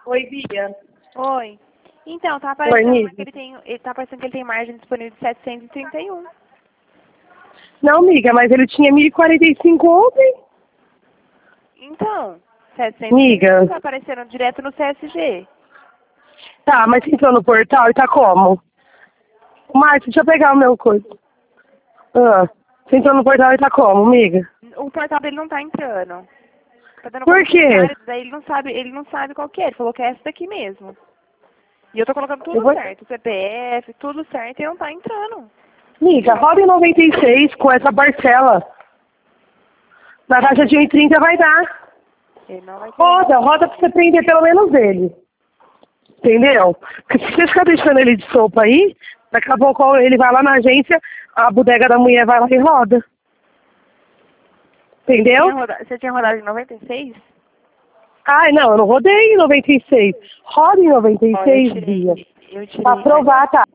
Oi, Bia. Oi. Então, tá Oi, aparecendo Nive. que ele tá aparecendo que ele tem margem disponível de 731. Não, amiga, mas ele tinha 1.045 ontem. Então, 731 Miga. tá aparecendo direto no CSG. Tá, mas você entrou no portal e tá como? Márcia, deixa eu pegar o meu coisa. Você entrou no portal e tá como, amiga? O portal dele não tá entrando. Tá dando Por como quê? funcionário, daí ele não sabe qual que é. Ele falou que é essa daqui mesmo. E eu tô colocando Eu tudo vou... certo, CPF, tudo certo e não tá entrando. Amiga, roda em 96 com essa parcela. Na taxa de 1,30 vai dar. Ele não vai querer. Roda pra você prender pelo menos ele. Entendeu? Porque se você ficar deixando ele de sopa aí, daqui a pouco ele vai lá na agência, a bodega da mulher vai lá e roda. Entendeu? Você tinha rodado em 96? Ai, não, eu não rodei em 96. Roda em Ó, eu 96, Bia. tirei. Eu tirei. Pra provar, tá?